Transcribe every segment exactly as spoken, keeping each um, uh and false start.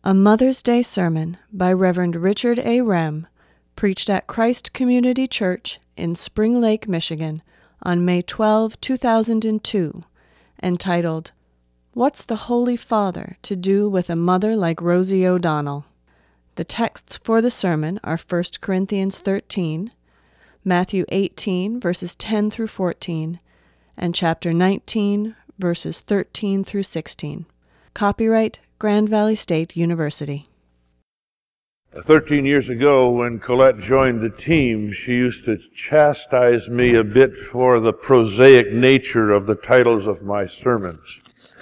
A Mother's Day Sermon by Reverend Richard A. Rem, preached at Christ Community Church in Spring Lake, Michigan, on May twelfth, two thousand two, entitled, What's the Holy Father to Do with a Mother Like Rosie O'Donnell? The texts for the sermon are First Corinthians thirteen, Matthew eighteen, verses ten through fourteen, and chapter nineteen, verses thirteen through sixteen. Copyright Grand Valley State University. Thirteen years ago, when Colette joined the team, she used to chastise me a bit for the prosaic nature of the titles of my sermons,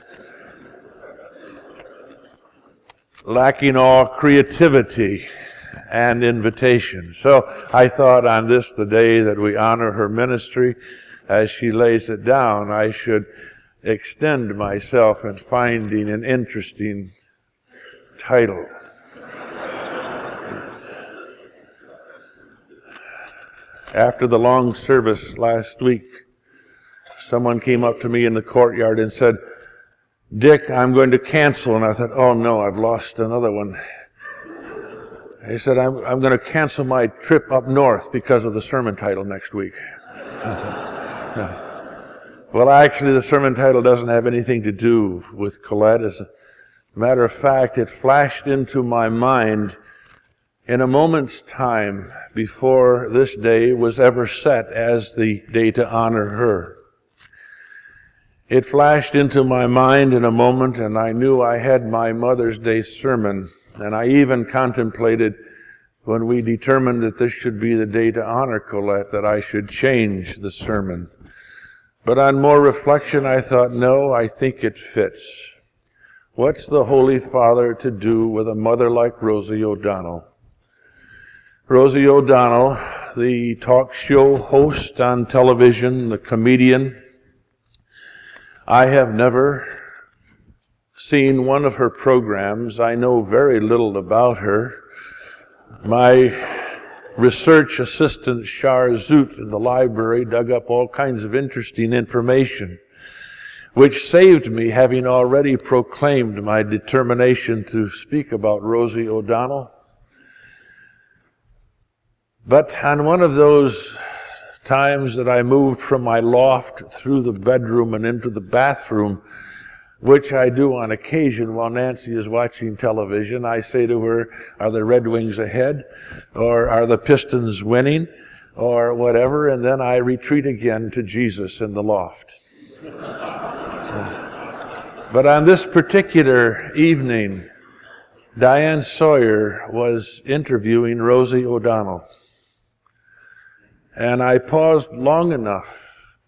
lacking all creativity and invitation. So I thought on this, the day that we honor her ministry, as she lays it down, I should extend myself in finding an interesting title. After the long service last week, someone came up to me in the courtyard and said, "Dick, I'm going to cancel." And I thought, oh no, I've lost another one. He said, I'm, I'm going to cancel my trip up north because of the sermon title next week. Well, actually, the sermon title doesn't have anything to do with Colette. As a matter of fact, it flashed into my mind in a moment's time before this day was ever set as the day to honor her. It flashed into my mind in a moment, and I knew I had my Mother's Day sermon, and I even contemplated, when we determined that this should be the day to honor Colette, that I should change the sermon. But on more reflection, I thought, no, I think it fits. What's the Holy Father to do with a mother like Rosie O'Donnell? Rosie O'Donnell, the talk show host on television, the comedian. I have never seen one of her programs. I know very little about her. My research assistant, Shar Zoot, in the library dug up all kinds of interesting information, which saved me having already proclaimed my determination to speak about Rosie O'Donnell. But on one of those times that I moved from my loft through the bedroom and into the bathroom, which I do on occasion while Nancy is watching television, I say to her, are the Red Wings ahead? Or are the Pistons winning? Or whatever, and then I retreat again to Jesus in the loft. But on this particular evening, Diane Sawyer was interviewing Rosie O'Donnell. And I paused long enough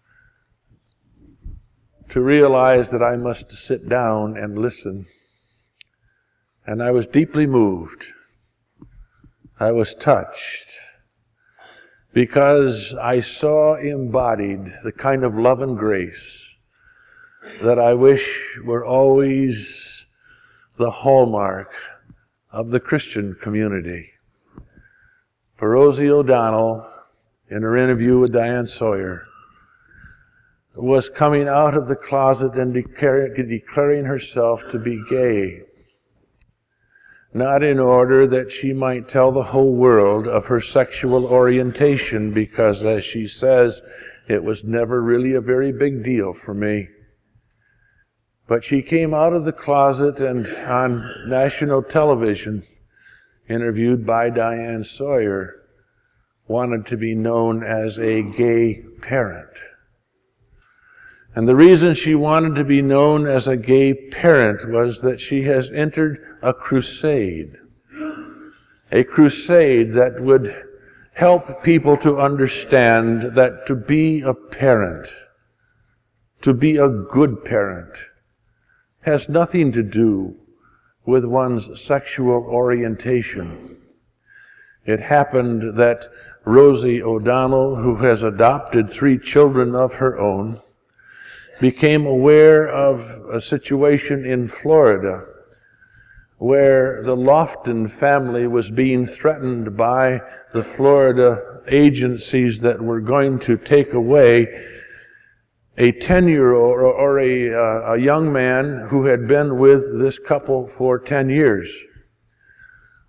to realize that I must sit down and listen. And I was deeply moved. I was touched because I saw embodied the kind of love and grace that I wish were always the hallmark of the Christian community. For Rosie O'Donnell, in her interview with Diane Sawyer, was coming out of the closet and declare, declaring herself to be gay, not in order that she might tell the whole world of her sexual orientation, because, as she says, it was never really a very big deal for me. But she came out of the closet and on national television, interviewed by Diane Sawyer, wanted to be known as a gay parent. And the reason she wanted to be known as a gay parent was that she has entered a crusade. A crusade that would help people to understand that to be a parent, to be a good parent, has nothing to do with one's sexual orientation. It happened that Rosie O'Donnell, who has adopted three children of her own, became aware of a situation in Florida where the Lofton family was being threatened by the Florida agencies that were going to take away a ten-year-old or a, uh, a young man who had been with this couple for ten years.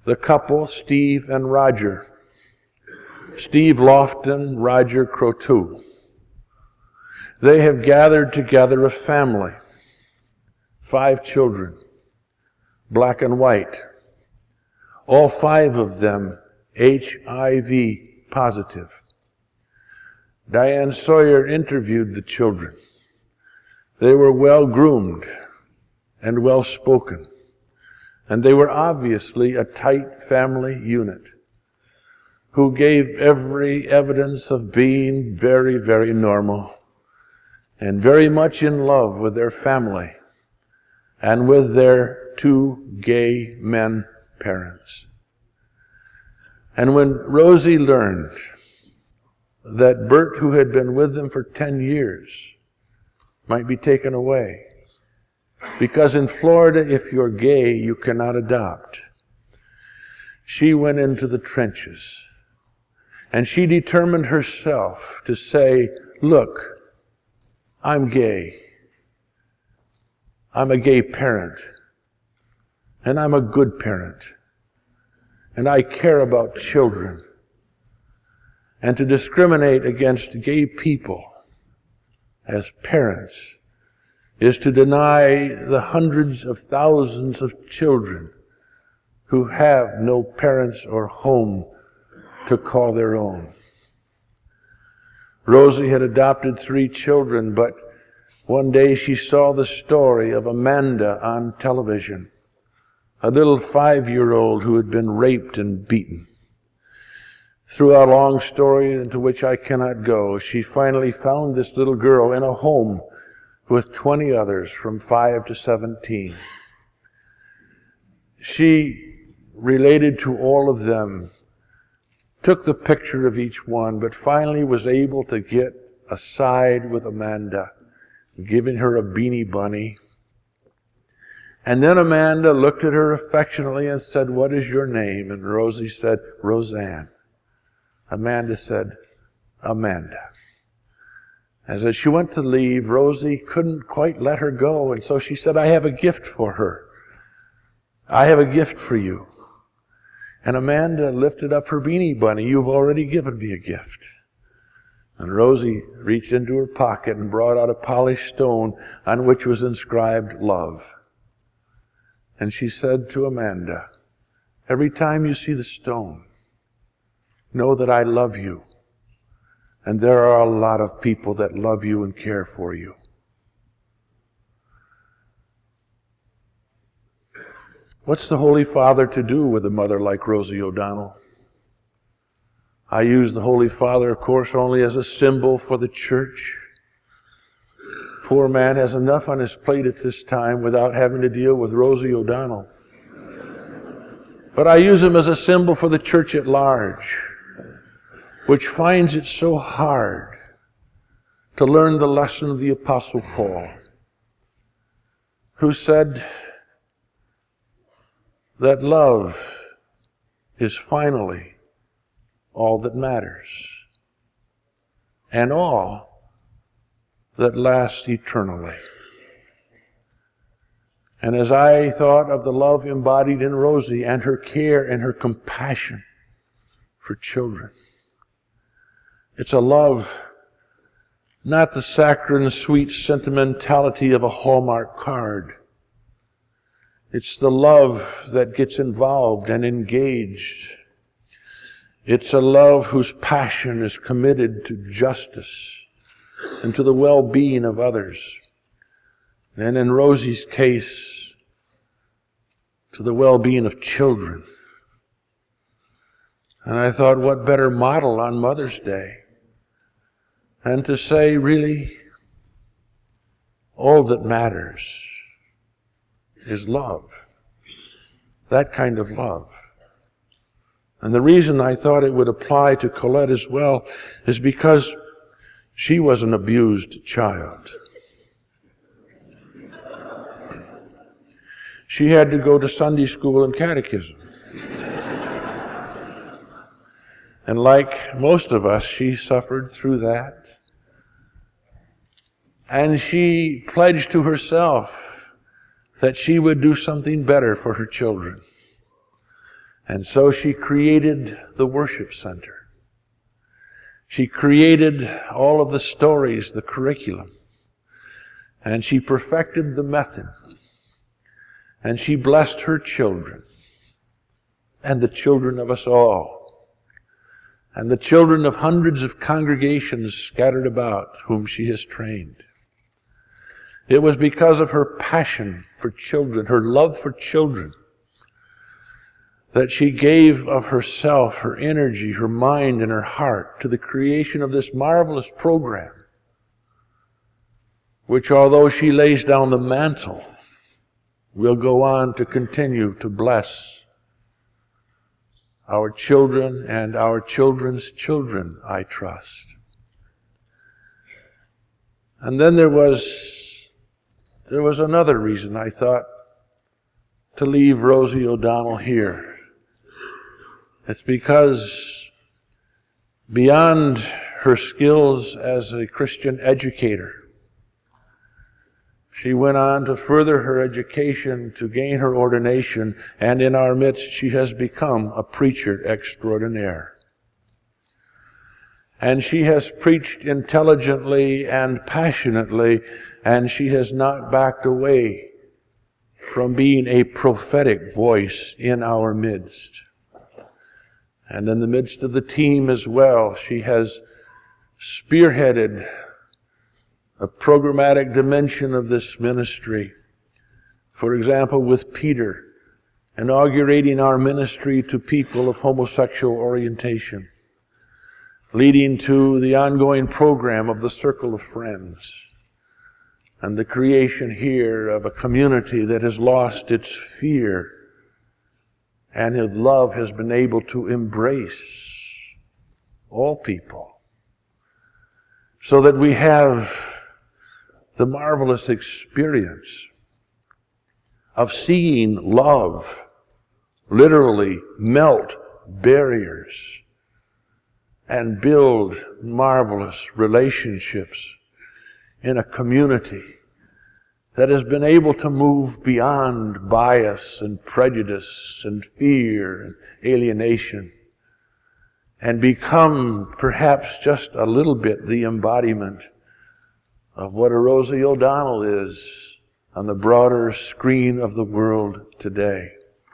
the couple, Steve and Roger. Steve Lofton, Roger Croteau. They have gathered together a family, five children, black and white, all five of them H I V positive. Diane Sawyer interviewed the children. They were well-groomed and well-spoken, and they were obviously a tight family unit who gave every evidence of being very, very normal and very much in love with their family and with their two gay men parents. And when Rosie learned that Bert, who had been with them for ten years, might be taken away, because in Florida, if you're gay, you cannot adopt, she went into the trenches. And she determined herself to say, look, I'm gay. I'm a gay parent. And I'm a good parent. And I care about children. And to discriminate against gay people as parents is to deny the hundreds of thousands of children who have no parents or home to call their own. Rosie had adopted three children, but one day she saw the story of Amanda on television, a little five-year-old who had been raped and beaten. Through a long story into which I cannot go, she finally found this little girl in a home with twenty others from five to seventeen. She related to all of them, took the picture of each one, but finally was able to get aside with Amanda, giving her a beanie bunny. And then Amanda looked at her affectionately and said, what is your name? And Rosie said, Roseanne. Amanda said, Amanda. As she went to leave, Rosie couldn't quite let her go, and so she said, I have a gift for her. I have a gift for you. And Amanda lifted up her beanie bunny. You've already given me a gift. And Rosie reached into her pocket and brought out a polished stone on which was inscribed love. And she said to Amanda, every time you see the stone, know that I love you. And there are a lot of people that love you and care for you. What's the Holy Father to do with a mother like Rosie O'Donnell? I use the Holy Father, of course, only as a symbol for the church. Poor man has enough on his plate at this time without having to deal with Rosie O'Donnell. But I use him as a symbol for the church at large, which finds it so hard to learn the lesson of the Apostle Paul, who said that love is finally all that matters, and all that lasts eternally. And as I thought of the love embodied in Rosie and her care and her compassion for children, it's a love, not the saccharine sweet sentimentality of a Hallmark card. It's the love that gets involved and engaged. It's a love whose passion is committed to justice and to the well-being of others. And in Rosie's case, to the well-being of children. And I thought, what better model on Mother's Day than to say, really, all that matters is love. That kind of love. And the reason I thought it would apply to Colette as well is because she was an abused child. She had to go to Sunday school and catechism. And like most of us, she suffered through that. And she pledged to herself that she would do something better for her children. And so she created the worship center. She created all of the stories, the curriculum. And she perfected the method. And she blessed her children and the children of us all and the children of hundreds of congregations scattered about whom she has trained. It was because of her passion for children, her love for children, that she gave of herself, her energy, her mind, and her heart to the creation of this marvelous program, which, although she lays down the mantle, will go on to continue to bless our children and our children's children, I trust. And then there was, there was another reason, I thought, to leave Rosie O'Donnell here. It's because beyond her skills as a Christian educator, she went on to further her education, to gain her ordination, and in our midst she has become a preacher extraordinaire. And she has preached intelligently and passionately, and she has not backed away from being a prophetic voice in our midst. And in the midst of the team as well, she has spearheaded a programmatic dimension of this ministry. For example, with Peter, inaugurating our ministry to people of homosexual orientation, leading to the ongoing program of the Circle of Friends, and the creation here of a community that has lost its fear and his love has been able to embrace all people, so that we have the marvelous experience of seeing love literally melt barriers and build marvelous relationships in a community that has been able to move beyond bias and prejudice and fear and alienation and become perhaps just a little bit the embodiment of what a Rosie O'Donnell is on the broader screen of the world today.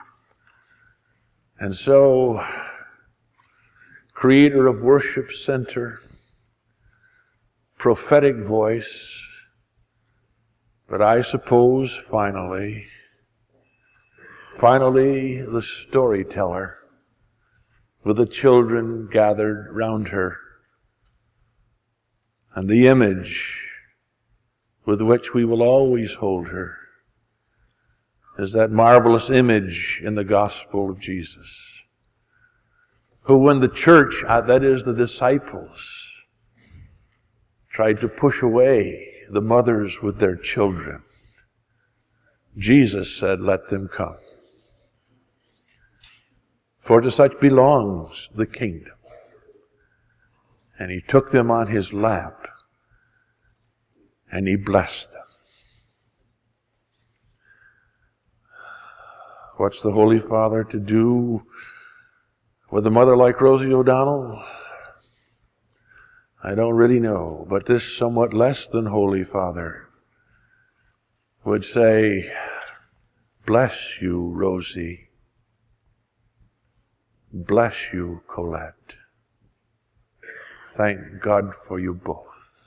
And so, creator of Worship Center, prophetic voice, but I suppose finally, finally the storyteller with the children gathered round her, and the image with which we will always hold her is that marvelous image in the gospel of Jesus, who when the church, that is the disciples, tried to push away the mothers with their children, Jesus said, "Let them come. For to such belongs the kingdom." And he took them on his lap and he blessed them. What's the Holy Father to do with a mother like Rosie O'Donnell? I don't really know, but this somewhat less than Holy Father would say, "Bless you, Rosie. Bless you, Colette. Thank God for you both."